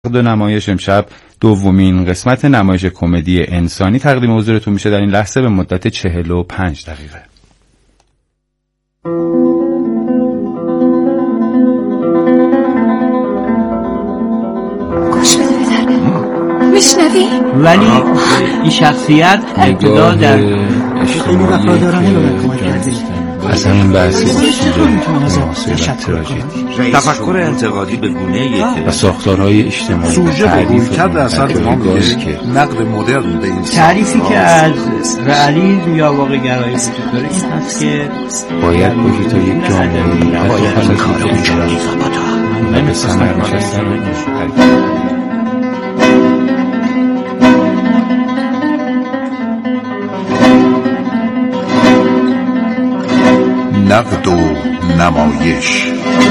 دو نمایش امشب دومین قسمت نمایش کمدی انسانی تقدیم حضورتون میشه در این لحظه به مدت 45 دقیقه. گوش بده بدن میشنوی؟ ولی این شخصیت ابتدا در خیلی وفادارانه به من کمک کردی. اصلا این بحثی تفکر انتقادی به گونه‌ای و ساختارهای اجتماعی سوژه به رویکرد اثر ما میگه نقد مدرن به این تعریفی که از رئالیسم یا واقع گرایی وجود داره این هست که باید باشی تا یک جامعه نباید کار اونجوری و به ثمر نشستن نقد و نمایش.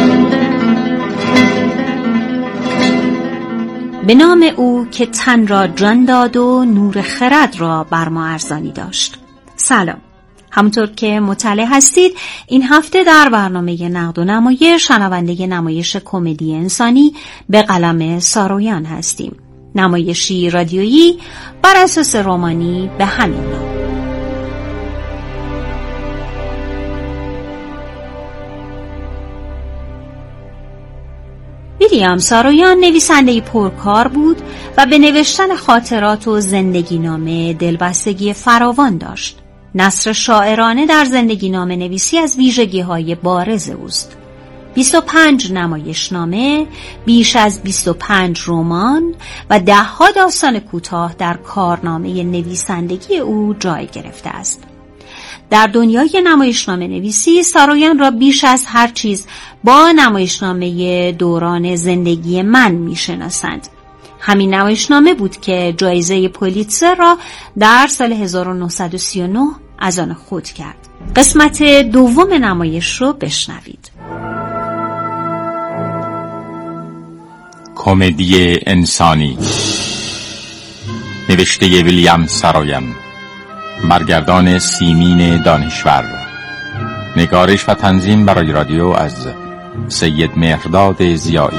به نام او که تن را جان داد و نور خرد را بر ما ارزانی داشت. سلام. همونطور که مطلع هستید این هفته در برنامه نقد و نمایش شنونده نمایش کمدی انسانی به قلم سارویان هستیم. نمایشی رادیویی بر اساس رمانی به همین نام. ویلیام سارویان نویسنده پرکار بود و به نوشتن خاطرات و زندگی نامه دلبستگی فراوان داشت. نثر شاعرانه در زندگی نامه نویسی از ویژگی‌های بارز اوست. 25 نمایشنامه، بیش از 25 رمان و ده‌ها داستان کوتاه در کارنامه نویسندگی او جای گرفته است. در دنیای نمایشنامه نویسی سارویان را بیش از هر چیز با نمایشنامه دوران زندگی من میشناسند. همین نمایشنامه بود که جایزه پولیتزر را در سال 1939 از آن خود کرد. قسمت دوم نمایش رو بشنوید. کمدی انسانی، نوشته ویلیام سارویان، برگردان سیمین دانشور، نگارش و تنظیم برای رادیو از سید مهرداد ضیایی.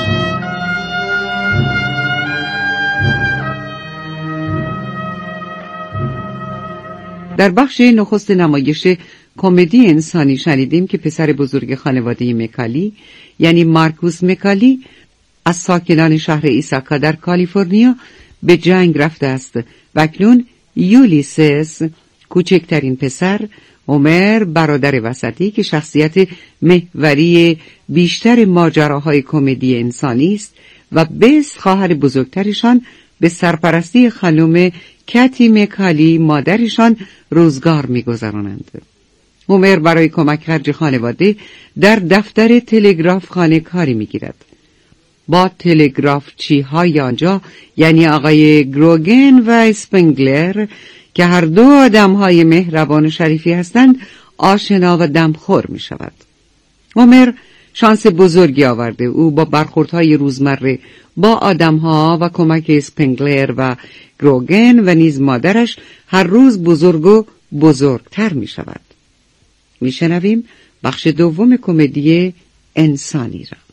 در بخش نخست نمایش کمدی انسانی شنیدیم که پسر بزرگ خانواده مکالی یعنی مارکوس مکالی از ساکنان شهر ایساکا در کالیفرنیا به جنگ رفته است و اکنون یولیسس کوچکترین پسر، عمر برادر وسطی که شخصیت محوری بیشتر ماجراهای کمدی انسانی است و بس خواهر بزرگترشان به سرپرستی خانم کتی مکالی مادرشان روزگار می‌گذرانند. عمر برای کمک خرج خانواده در دفتر تلگراف خانه کاری می‌گیرد. با تلگرافچی های آنجا یعنی آقای گروگن و اسپنگلر که هر دو آدم های مهربان و شریفی هستند آشنا و دمخور می شود. عمر شانس بزرگی آورده. او با برخوردهای روزمره با آدم ها و کمک اسپنگلر و گروگن و نیز مادرش هر روز بزرگ و بزرگتر می شود. می شنویم بخش دوم کمدی انسانی را.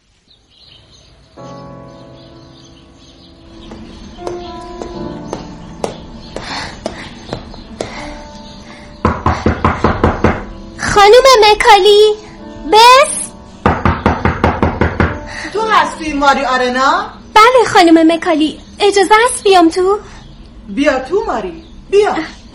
خانوم مکالی بس تو هستی ماری آرنا؟ بله خانوم مکالی، اجازه هست بیام تو؟ بیا تو ماری، بیا.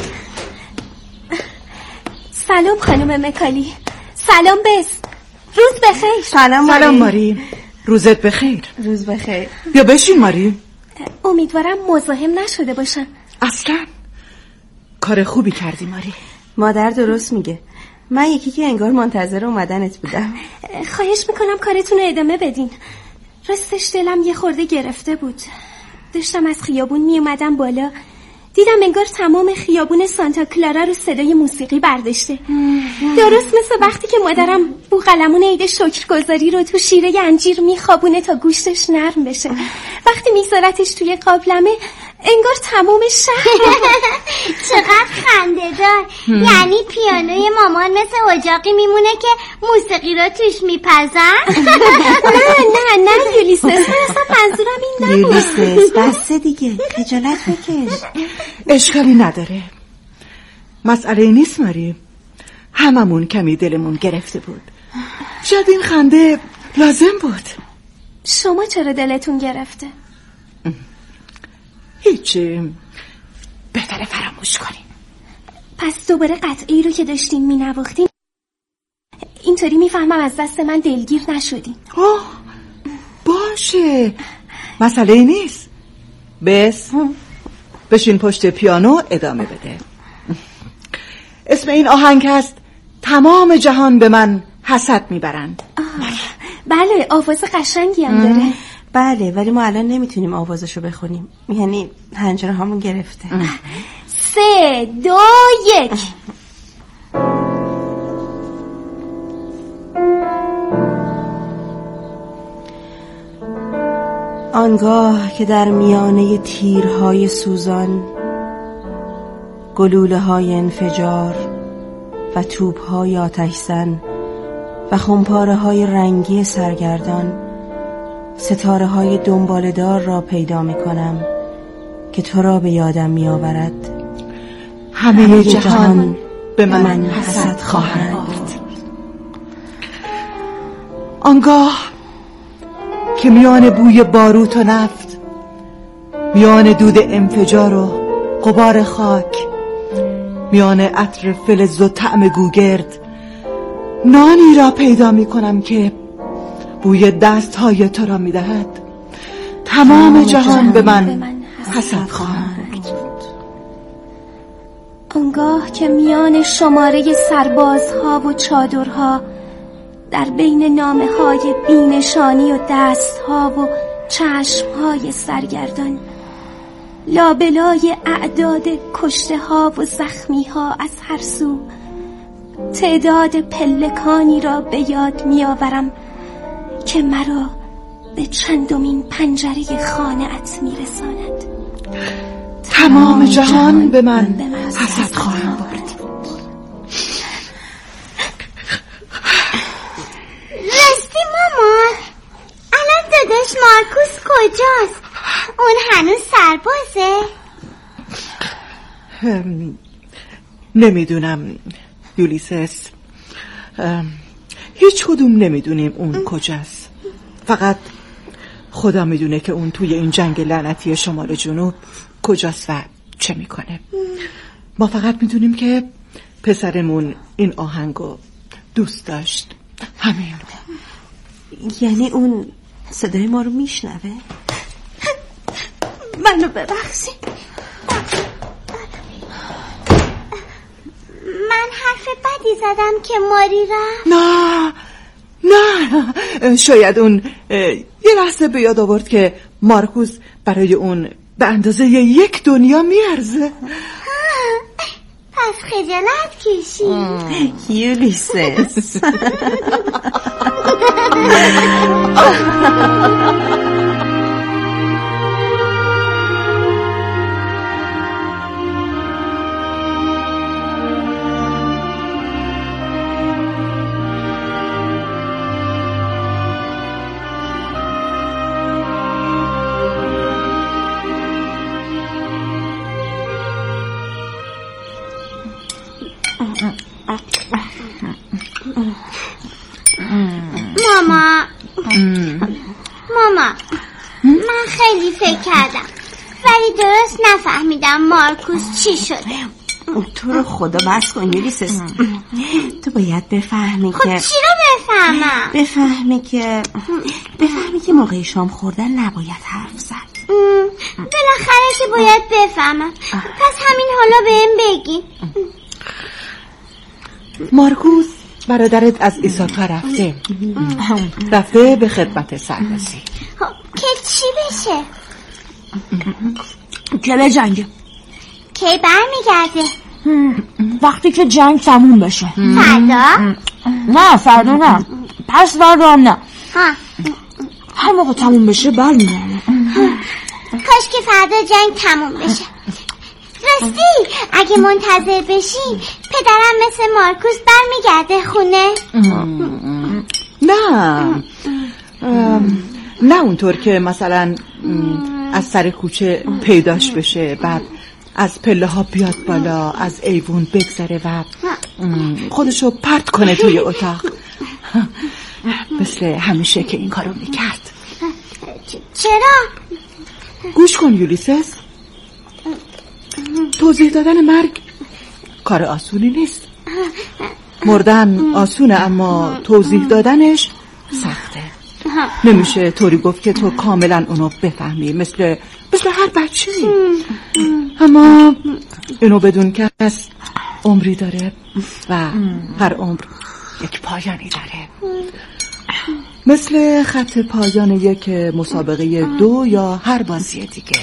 سلام خانوم مکالی. سلام بس. روز بخیر. سلام ماری. روزت بخیر. روز بخیر. بیا بشین ماری. امیدوارم مزاحم نشده باشم. اصلا کار خوبی کردی ماری. مادر درست میگه. من یکی که انگار منتظر اومدنت بودم. خواهش میکنم کارتون رو ادامه بدین. راستش دلم یه خورده گرفته بود. داشتم از خیابون میومدم بالا، دیدم انگار تمام خیابون سانتا کلارا رو صدای موسیقی برداشته. درست مثل وقتی که مادرم بوقلمون عید شکرگزاری رو تو شیره انجیر میخوابونه تا گوشتش نرم بشه. وقتی میذارتش توی قابلمه انگار تمام شهر. چقدر خنده‌دار. یعنی پیانوی مامان مثل اجاقی میمونه که موسیقی رو توش میپزن؟ نه یولیسس، من اصلا منظورم این نبود. یولیسس بسته دیگه، خجالت بکش. اشکالی نداره، مسئله نیست ماری. هممون کمی دلمون گرفته بود، شاید این خنده لازم بود. شما چرا دلتون گرفته؟ هیچی، بهتره فراموش کنیم. پس دوباره قطعی رو که داشتین مینواختین اینطوری میفهمم از دست من دلگیر نشدین. باشه، مسئله نیست. بس بشین پشت پیانو ادامه بده. اسم این آهنگ هست تمام جهان به من حسد میبرند. بله، آواز قشنگی هم داره. بله، ولی ما الان نمیتونیم آوازشو بخونیم، یعنی حنجره هامون گرفته. 3 2 1. آنگاه که در میانه تیرهای سوزان، گلوله‌های انفجار و توپ‌های آتش‌زن و خمپاره‌های رنگی سرگردان، ستاره‌های دنباله‌دار را پیدا می‌کنم که تو را به یادم می‌آورد. همه جهان به من حسد خواهند. آنگاه که میان بوی باروت و نفت، میان دود انفجار و غبار خاک، میان عطر فلز و طعم گوگرد، نانی را پیدا می‌کنم که بوی دست‌های تو را می‌دهد. تمام جهان به من حسد خواهند بود. آنگاه که میان شماره سربازها و چادرها، در بین نامه‌های بی‌نشانی و دست‌ها و چشم‌های سرگردان، لابلای اعداد کشته‌ها و زخمی‌ها از هر سو، تعداد پلکانی را به یاد می‌آورم که مرا به چندمین پنجره خانه‌ات می‌رساند. تمام جهان به من حسد خواهند برد. راستی مامان، الان داداش مارکوس کجاست؟ اون هنوز سربازه؟ نمیدونم یولیسس، هیچ کدوم نمیدونیم اون کجاست. فقط خدا میدونه که اون توی این جنگ لعنتی شمال جنوب کجاست و چه میکنه. ما فقط میدونیم که پسرمون این آهنگو دوست داشت، همین. یعنی اون صدای ما رو میشنوه؟ منو ببخشید. من حرف بدی زدم که ماری رفت؟ نه، شاید اون یه لحظه به یاد آورد که مارکوس برای اون به اندازه 1 دنیا میارزه. پس خجالت کشید. یولیسس. ماما، من خیلی فکر کردم ولی درست نفهمیدم مارکوس چی شده. تو رو خدا بس کن یولیسس. تو باید بفهمی که... خب چی رو بفهمم؟ بفهمی که موقع شام خوردن نباید حرف زد. بالاخره که باید بفهمم. پس همین حالا بهم بگی. مارکوس برادرت از ایساکا رفته به خدمت سربازی. که چی بشه؟ که به جنگ. کی برمیگرده؟ وقتی که جنگ تموم بشه. فردا؟ نه فردا نه، پس فردا هم نه. همون موقع تموم بشه برمیگرده. کاش که فردا جنگ تموم بشه. راستی اگه منتظر بشین پدرم مثل مارکوس برمیگرده خونه؟ نه اونطور که مثلا از سر کوچه پیداش بشه، بعد از پله ها بیاد بالا، از ایوون بگذره و خودشو پرت کنه توی اتاق، مثل همیشه که این کارو میکرد. چرا؟ گوش کن یولیسس، توضیح دادن مرگ کار آسونی نیست. مردن آسونه اما توضیح دادنش سخته. نمیشه طوری گفت که تو کاملا اونو بفهمی، مثل هر بچه. اما اینو بدون که از عمری داره و هر عمر یک پایانی داره، مثل خط پایان یک مسابقه 2 یا هر بازی دیگه.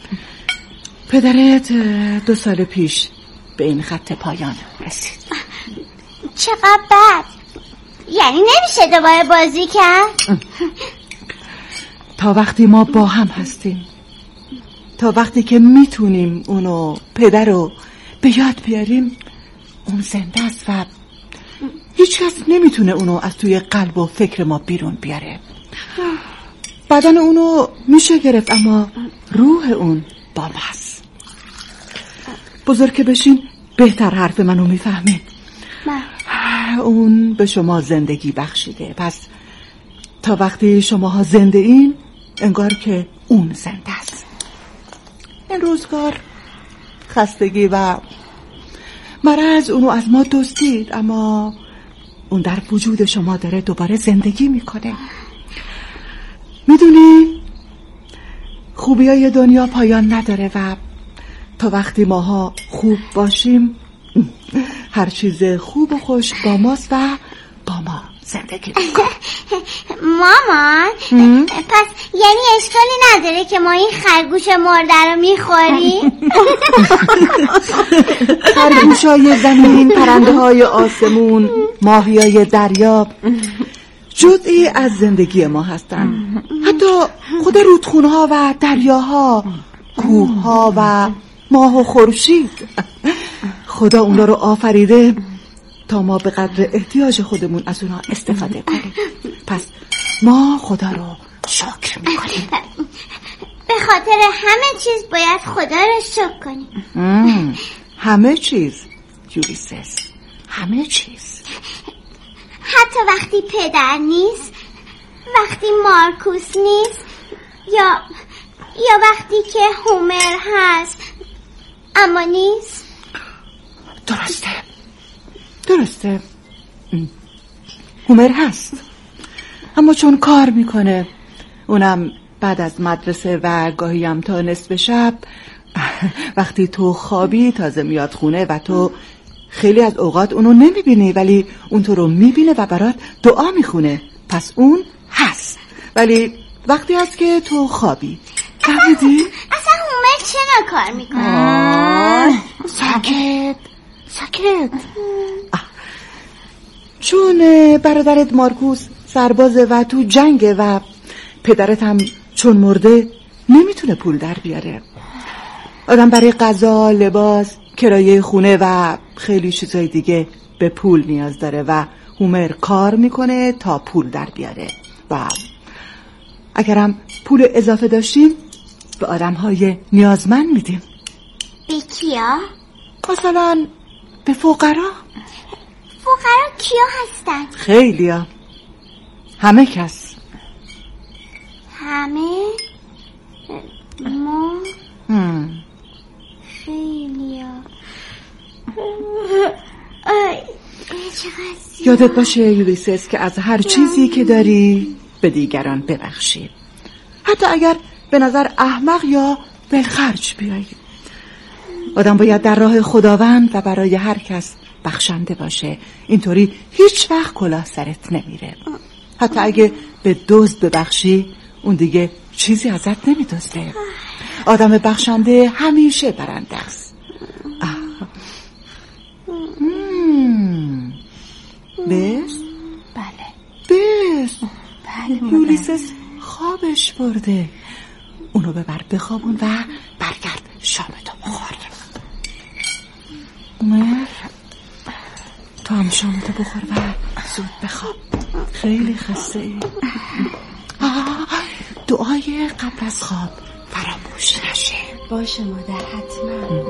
پدرت 2 سال پیش به این خط پایان رسید. چقدر بد. یعنی نمیشه دوباره بازی کرد؟ تا وقتی ما با هم هستیم، تا وقتی که میتونیم اونو پدر رو به یاد بیاریم، اون زنده است و هیچ کس نمیتونه اونو از توی قلب و فکر ما بیرون بیاره. بدن اونو میشه گرفت اما روح اون با ماست. بزرگ که بشین بهتر حرف منو میفهمین. اون به شما زندگی بخشیده، پس تا وقتی شماها زنده این انگار که اون زنده است. این روزگار خستگی و مرض اونو از ما دزدید، اما اون در وجود شما داره دوباره زندگی میکنه. میدونی خوبیای دنیا پایان نداره و تا وقتی ماها خوب باشیم هر چیز خوب و خوش با ماست و با ما زندگی میکنه. مامان پس یعنی اشکالی نداره که ما این خرگوش مرده رو میخوریم؟ خرگوشای زمین، پرنده های آسمون، ماهیای دریا جزئی از زندگی ما هستن. حتی خود رودخونها و دریاها، کوهها و ماه و خورشید. خدا اونا رو آفریده تا ما به قدر احتیاج خودمون از اونا استفاده کنیم. پس ما خدا رو شکر میکنیم. به خاطر همه چیز باید خدا رو شکر کنیم. همه چیز یولیسس، همه چیز. حتی وقتی پدر نیست، وقتی مارکوس نیست، یا وقتی که هومر هست اما نیست. درسته هومر هست، اما چون کار میکنه، اونم بعد از مدرسه و گاهی هم تا نصف شب، وقتی تو خوابی تازه میاد خونه و تو خیلی از اوقات اونو نمیبینی، ولی اون تو رو میبینه و برات دعا میخونه. پس اون هست، ولی وقتی هست که تو خوابی. فهمیدی؟ اصلا هومر چه کار میکنه؟ ساکت. چون برادرت مارکوس سربازه و تو جنگه و پدرت هم چون مرده نمیتونه پول در بیاره. آدم برای غذا، لباس، کرایه خونه و خیلی چیزای دیگه به پول نیاز داره و هومر کار میکنه تا پول در بیاره. و اگرم پول اضافه داشتیم به آدمهای نیازمند میدیم. به کیا؟ مثلا به فقرا. فقرا کیا هستن؟ خیلیا، همه کس. همه؟ ما؟ خیلیا. یادت باشه یولیسس که از هر چیزی که داری به دیگران ببخشی، حتی اگر به نظر احمق یا بالخرج بیایی. آدم باید در راه خداوند و برای هر کس بخشنده باشه، اینطوری هیچ وقت کلاه سرت نمیره. حتی اگه به دزد ببخشی اون دیگه چیزی ازت نمیدزده. آدم بخشنده همیشه برنده است. بس؟ بله یولیسس خوابش برده. اونو ببر بخوابون و برگرد شامتو بخور. عمر تو هم شامتو بخور و زود بخواب، خیلی خسته ای. دعای قبل از خواب فراموش نشه. باشه مادر، حتما.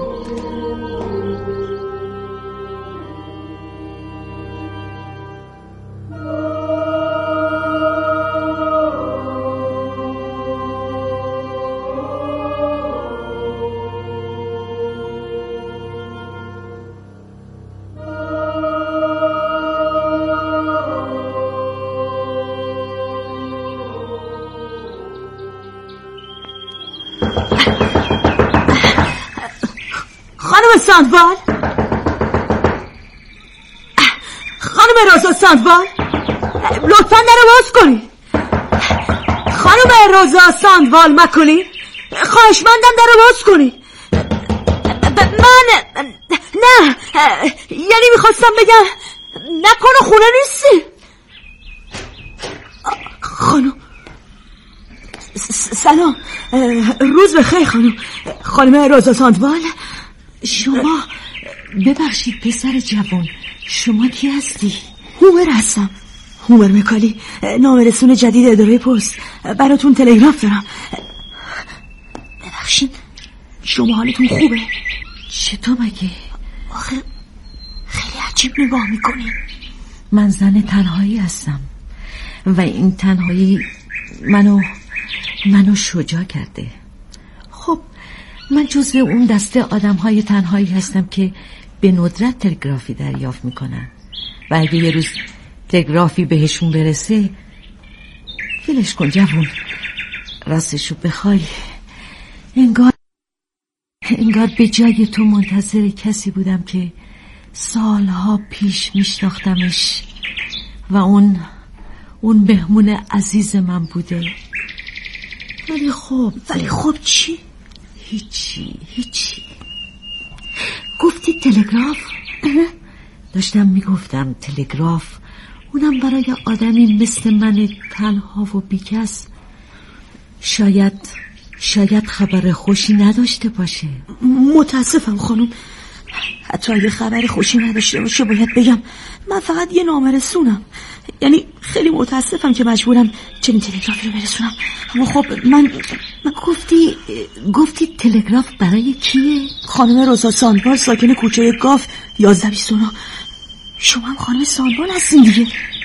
ساندوال، خانم روزا ساندوال، لطفاً در باز کنی. خانم روزا ساندوال مکلی، خواهشمندم در باز کنی. من نه، یعنی میخواستم بگم نکنه خونه نیستی. خانم سلام، روز بخیر خانم. خانم روزا ساندوال. شما ببخشید پسر جوان، شما کی هستی؟ هومر هستم، هومر مکالی، نامرسون جدید اداره پست. براتون تلگراف دارم. ببخشید شما حالتون خوبه؟ چطور مگه؟ آخه خیلی عجیب نگاه میکنی. من زن تنهایی هستم و این تنهایی منو شجاع کرده. خب من جزو اون دسته آدم‌های تنهایی هستم که به ندرت تلگرافی دریافت میکنن و اگه یه روز تلگرافی بهشون برسه، ولش کن جوون. راستشو بخوای انگار به جای تو منتظر کسی بودم که سالها پیش میشناختمش و اون مهمون عزیز من بوده. ولی خب چی؟ هیچی. گفتی تلگراف؟ داشتم میگفتم تلگراف، اونم برای آدمی مثل من تنها و بیکس شاید خبر خوشی نداشته باشه. متاسفم خانم، حتی اگه خبر خوشی نداشته باشه باید بگم من فقط یه نامرسونم. یعنی خیلی متاسفم که مجبورم چنین تلگرافی رو برسونم. اما خب من گفتی تلگراف برای کیه؟ خانم روزا ساندوال، ساکن کوچه گاف 1129. شما هم خانم ساندوال هستین دیگه؟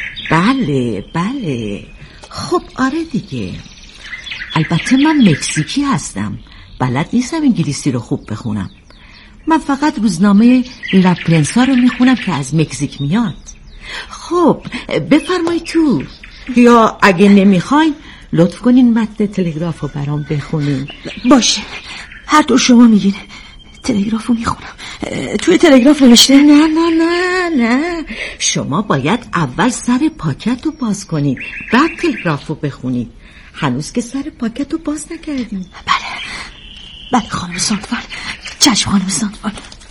بله. خب آره دیگه. البته من مکزیکی هستم، بلد نیستم انگلیسی رو خوب بخونم. من فقط روزنامه لا پرنسا رو میخونم که از مکزیک میاد. خب بفرمایی تو، یا اگه نمیخواین لطف کنین متن تلگراف رو برام بخونین. باشه، هر دو شما میگین. تلگراف رو میخونم. توی تلگراف نوشته نه شما باید اول سر پاکت رو باز کنید، بعد تلگراف رو بخونید. هنوز که سر پاکت رو باز نکردیم. بله خانم ساندوال. چشم خانم ساندوال.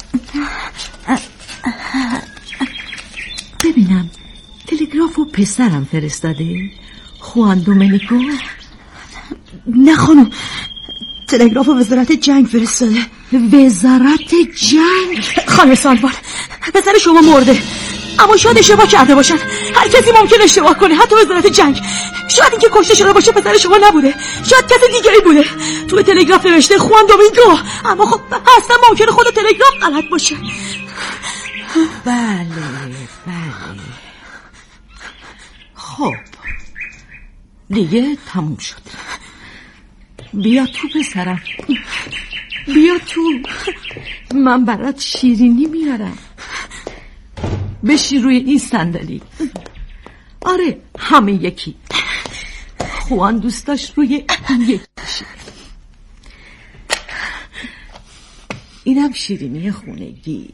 ببینم تلگراف رو پسرم فرستاده، خوان دومنیکو؟ نه خانم، تلگراف وزارت جنگ فرستاده. وزارت جنگ؟ خانم ساندوال، پسر شما مرده، اما شاید اشتباه کرده باشن. هر کسی ممکن اشتباه کنه، حتی وزارت جنگ. شاید این که کشته شده باشه پسر شما نبوده، شاید کسی دیگری بوده. توی تلگراف نوشته خوان دومینگو، اما خب اصلا ممکنه خود تلگراف غلط باشه. بله. خب دیگه تموم شد. بیا تو پسرم، بیا تو، من برات شیرینی میارم. بشی روی این صندلی. آره همه یکی. خوان دوست داشت روی این یکی بشه. اینم شیرینی خونگی.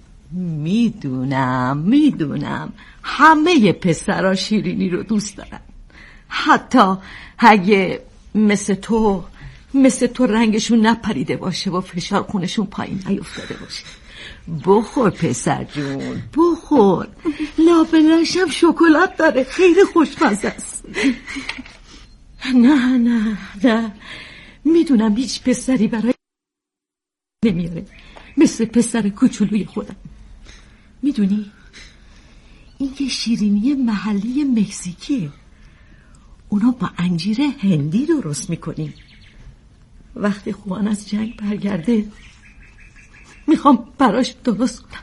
میدونم همه پسرا شیرینی رو دوست دارن، حتی اگه مثل تو رنگشون نپریده باشه و فشار خونشون پایین نیفتاده باشه. بخور پسر جون، بخور. لابلاش هم شکلات داره، خیلی خوشمزه است. نه میدونم هیچ پسری برای نمیاره مثل پسر کوچولوی خودم. میدونی این یه شیرینی محلی مکزیکیه. اونا با انجیر هندی درست میکنیم. وقتی خوان از جنگ برگرده میخوام براش درست کنم.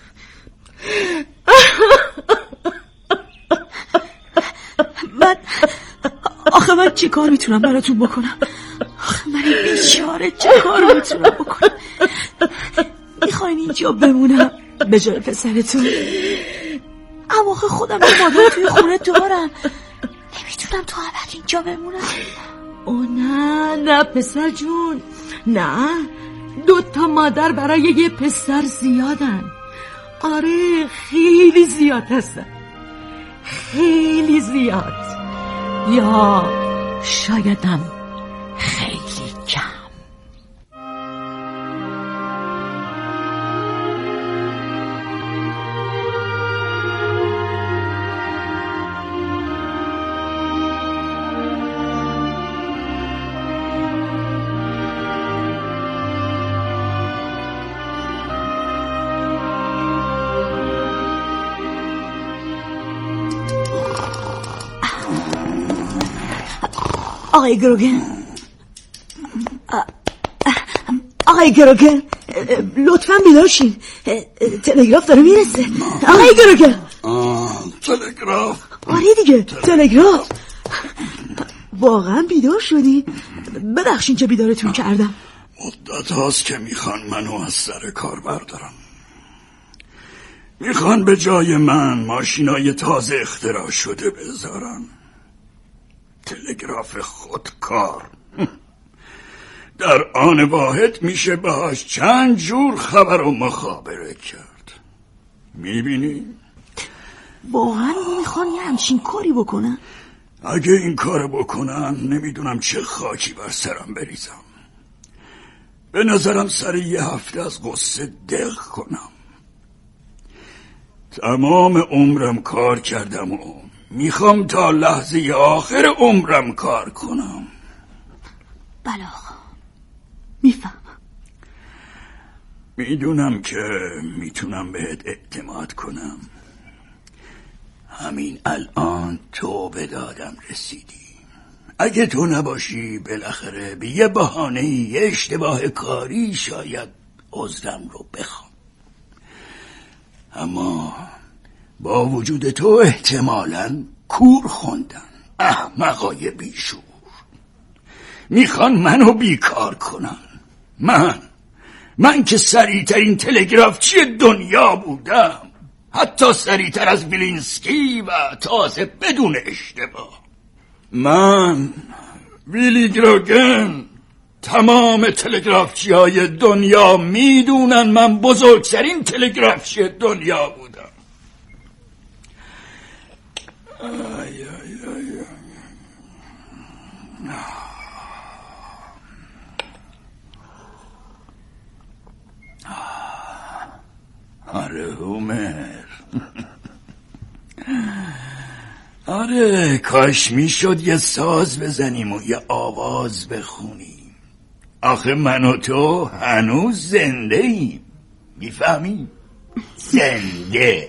من چی کار میتونم براتون بکنم؟ من بیچاره چه کار میتونم بکنم؟ میخواین اینجا بمونم به جای پسرتون؟ اما خودم یه مادر توی خونه دارم، نمیتونم تو ابد اینجا بمونم. او نه پسر جون، نه 2 مادر برای یه پسر زیادن. آره خیلی زیاد هستن، خیلی زیاد، یا شایدم خیلی کم. آقای گروگن لطفاً بیدار شین، تلگراف داره میرسه. آقای گروگن تلگراف؟ آره دیگه تلگراف. واقعا بیدار شدی؟ ببخشین که بیدارتون کردم. مدت هاست که میخوان منو از سر کار بردارم. میخوان به جای من ماشینای تازه اختراع شده بذارن. تلگراف خودکار در آن واحد میشه باهاش چند جور خبر و مخابره کرد. میبینی؟ واقعا میخوان یه همچین کاری بکنن؟ اگه این کار بکنن نمیدونم چه خاکی بر سرم بریزم. به نظرم سر یه هفته از قصه دق کنم. تمام عمرم کار کردم و میخوام تا لحظه آخر عمرم کار کنم. بله آقا میفهمم. میدونم که میتونم بهت اعتماد کنم. همین الان تو به دادم رسیدی. اگه تو نباشی بالاخره به یه بهانه یه اشتباه کاری شاید عذرم رو بخوام. اما با وجود تو احتمالاً کور خوندن احمقای بیشور. میخوان منو بیکار کنن. من که سریعترین تلگرافچی دنیا بودم، حتی سریعتر از ویلینسکی و تازه بدون اشتباه. من ویلی گروگن، تمام تلگرافچی های دنیا میدونن من بزرگترین تلگرافچی دنیا بودم. آره هومر، آره کاش میشد یه ساز بزنیم و یه آواز بخونیم. آخه من و تو هنوز زنده ایم، میفهمی؟ زنده.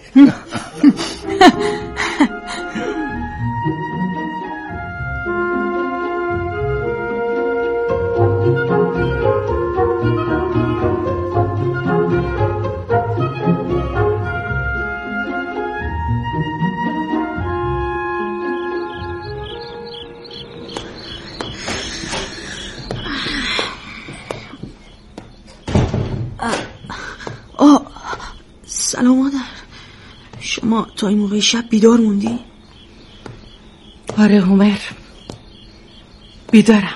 سلام مادر، شما تا این موقع شب بیدار موندی؟ آره هومر، بیدارم.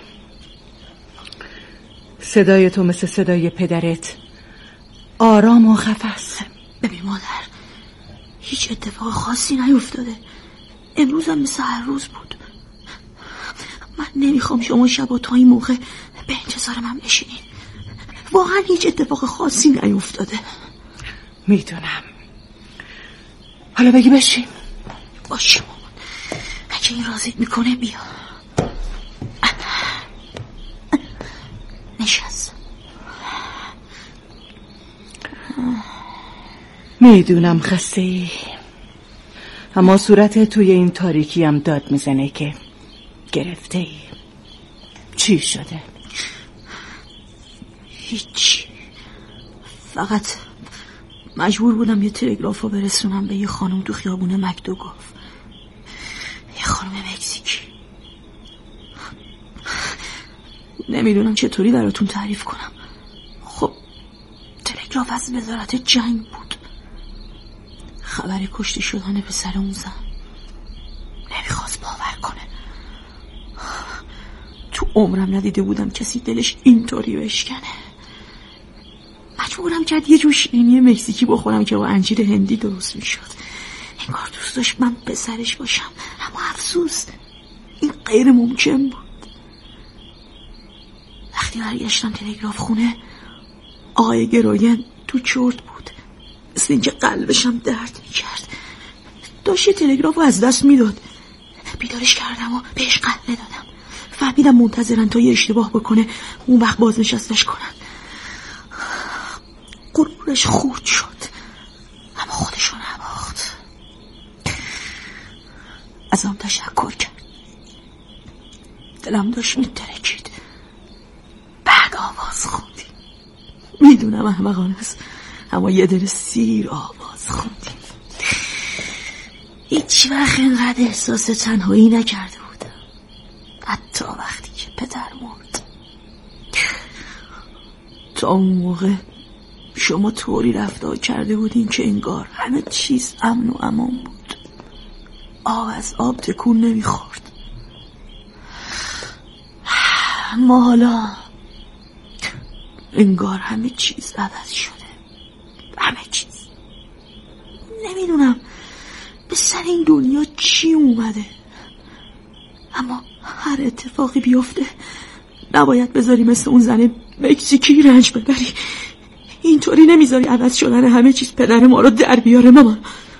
صدای تو مثل صدای پدرت آرام و خفه است. ببین مادر، هیچ اتفاق خاصی نیفتاده. امروز هم مثل هر روز بود. من نمیخوام شما شبا تا این موقع به انتظار من بشینین. واقعا هیچ اتفاق خاصی نیفتاده. میدونم. حالا بگی بشین. باشه مامان، اگه این راضیت میکنه بیا. میدونم خسته ای، اما صورت توی این تاریکی هم داد میزنه که گرفته ای. چی شده؟ هیچ، فقط مجبور بودم یه تلگراف رو برسونم به یه خانم تو خیابون مکدوگاف، یه خانم مکزیکی. نمیدونم چطوری براتون تعریف کنم. خب تلگراف از وزارت جنگ بود، خبر کشته شدن پسر اون زن. نمیخواست باور کنه، تو عمرم ندیده بودم کسی دلش اینطوری بشکنه. مجبورم کرد یه جور شیرینی مکزیکی بخورم که با انجیر هندی درست میشد. انگار دوست داشت من پسرش باشم، اما افسوس این غیر ممکن بود. وقتی برگشتم تلگراف خونه، آقای گراین تو چرت بود، مثل اینکه قلبشم درد میکرد. داشت یه تلگراف رو از دست میداد. بیدارش کردم و بهش قلبه دادم. فهمیدم منتظرن تا یه اشتباه بکنه اون وقت بازنشستش کنن. غرورش خورد شد، اما خودشو نباخت. ازم تشکر کرد. دلم داشت میترکید. بعد آواز خوندی. میدونم احمقانه است، اما یه دل سیر آواز خوندی. هیچ وقت اینقدر احساس تنهایی نکرده بودم، حتی وقتی که پدر مرد. تا اون موقع شما طوری رفتار کرده بودین که انگار همه چیز امن و امان بود. آب از آب تکون نمیخورد. اما حالا انگار همه چیز عوض شده. همه چیز. نمیدونم به سر این دنیا چی اومده، اما هر اتفاقی بیفته نباید بذاری مثل اون زن مکزیکی رنج ببری. اینطوری نمیذاری عوض شدن همه چیز پدر ما رو در بیاره مامان.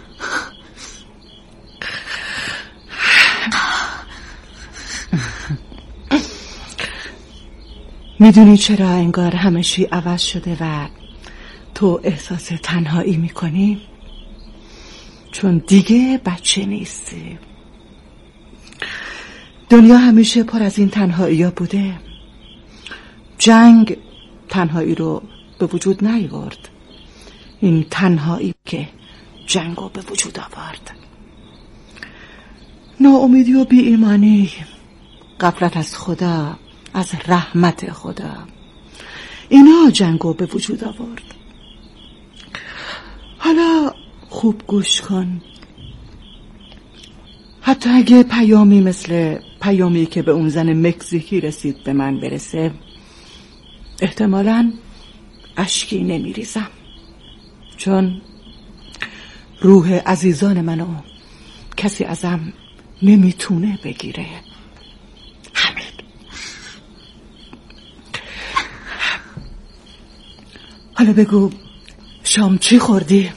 میدونی چرا انگار همه چی عوض شده و تو احساس تنهایی میکنی؟ چون دیگه بچه نیستی. دنیا همیشه پر از این تنهایی ها بوده. جنگ تنهایی رو به وجود نیاورد، این تنهایی که جنگ رو به وجود آورد. ناامیدی و بی ایمانی، غفلت از خدا، از رحمت خدا، اینا جنگ رو به وجود آورد. حالا خوب گوش کن. حتی اگه پیامی مثل پیامی که به اون زن مکزیکی رسید به من برسه، احتمالاً اشکی نمیریزم، چون روح عزیزان منو کسی ازم نمیتونه بگیره. همین. حالا بگو شام چی خوردی؟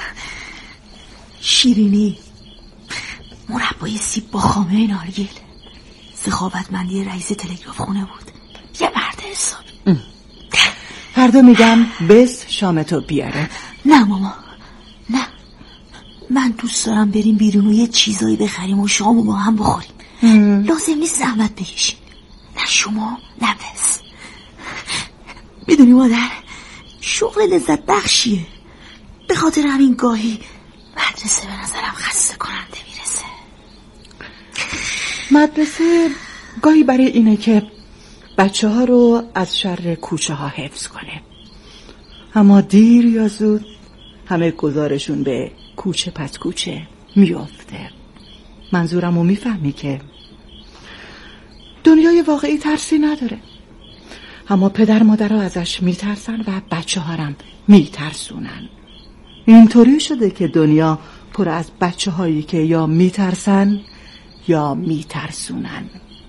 شیرینی، مربای سیب با خامه نارگیل. سخاوتمندی رئیس تلگراف خونه بود، یه مرد حسابی. فردا میگم بس شامتو بیاره. نه ماما، نه، من دوست دارم بریم بیرون و یه چیزایی بخریم و شامو با هم بخوریم. لازم نیست زحمت بکشیم، نه شما نه بس. میدونی مادر، شغل لذت بخشیه. به خاطر همین گاهی مدرسه به نظرم خسته کننده میرسه. مدرسه گاهی برای اینه که بچه ها رو از شر کوچه ها حفظ کنه، اما دیر یا زود همه گذارشون به کوچه پس کوچه میافته. منظورم رو میفهمی که دنیای واقعی ترسی نداره، اما پدر مادر ها ازش میترسن و بچه ها هم میترسونن. اینطوری شده که دنیا پر از بچه هایی که یا میترسن یا میترسونن.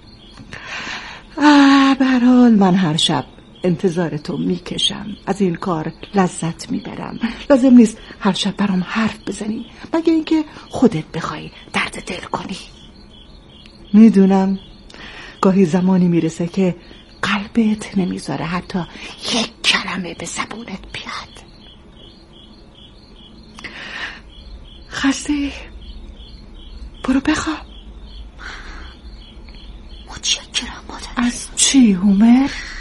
به هر حال من هر شب انتظار تو میکشم، از این کار لذت میبرم. لازم نیست هر شب برام حرف بزنی، مگه اینکه خودت بخوای درد دل کنی. میدونم گاهی زمانی میرسه که قلبت نمیذاره حتی یک کلمه به زبونت بیاد، خسته ای؟ برو بخواب. متشکرم مادر. از چی هومر؟